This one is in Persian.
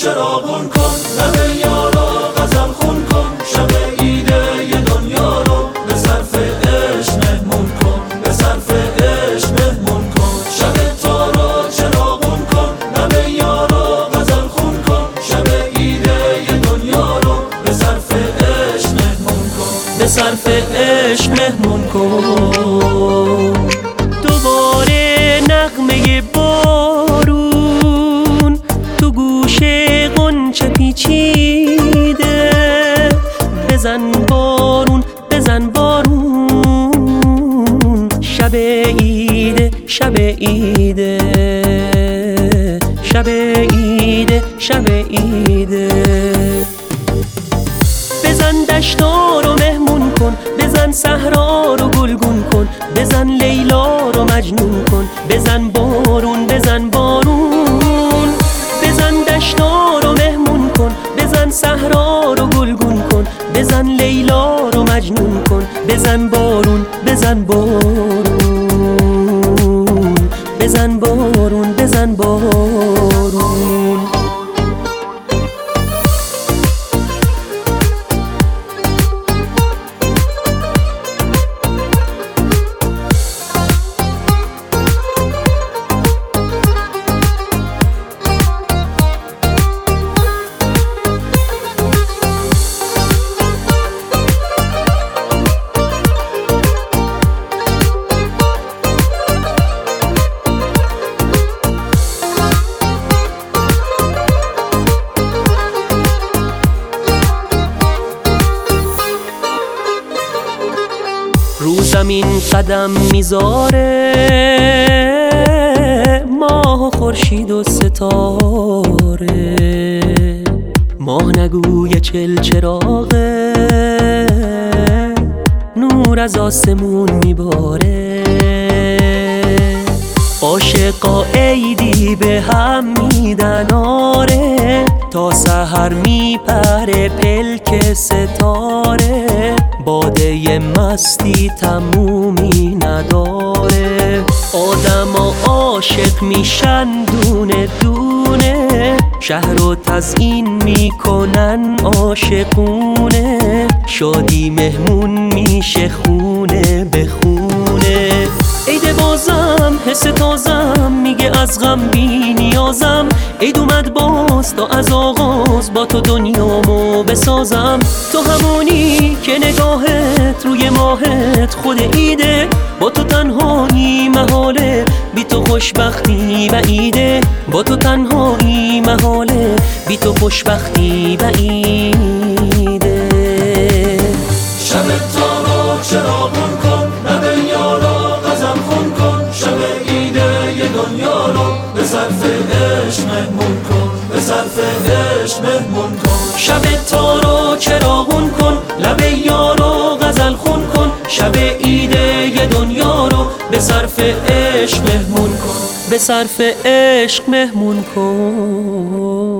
چراغون کن، لب یارو غزل خون کن، شب عیده ی دنیا رو به صرف عشق مهمون کن، به صرف عشق مهمون کن. شب تو رو چراغون کن، لب یارو غزل خون کن، شب عیده ی دنیا رو به صرف عشق مهمون کن، به صرف عشق مهمون کن. دوباره نغمه بارون تو گوش غنچه پیچیده، بزن بارون بزن بارون، شب عیده شب عیده شب عیده شب عیده. بزن دشتا رو مهمون کن، بزن صحرا رو گلگون کن، بزن لیلا رو مجنون کن، بزن بارون بزن بارون. بزن دشتا رو مهمون کن، بزن صحرا رو گلگون کن، بزن لیلا رو مجنون کن، بزن بارون بزن بارون، بزن بارون بزن بارون. رو زمین قدم میذاره ماه و خورشید و ستاره، ماه نگوی چل چراغه نور از آسمون میباره. عاشقا عیدی به هم میدن آره، تا سحر میپره پلک ستاره، باده مستی تمومی نداره. آدما عاشق میشن دونه دونه، شهر رو تزیین میکنن عاشقونه، شادی مهمون میشه خونه به خونه. عید بازم حس تازم میگه از غم بی نیازم، عید اومد باز تا از آغاز با تو دنیامو بسازم. تو همونی که نگاهت روی ماهت خود عیده، با تو تنهایی محاله بی تو خوشبختی بعیده، با تو تنهایی محاله بی تو خوشبختی بعیده. شب تو رو چراغون کن، لب یارو غزل خون کن، شب عیده ی دنیا رو به صرف عشق مهمون کن، به صرف عشق مهمون کن. شب تو رو چراغون کن، لب یارو غزل خون کن، شب عیده ی دنیا رو به صرف عشق مهمون کن، به صرف عشق مهمون کن.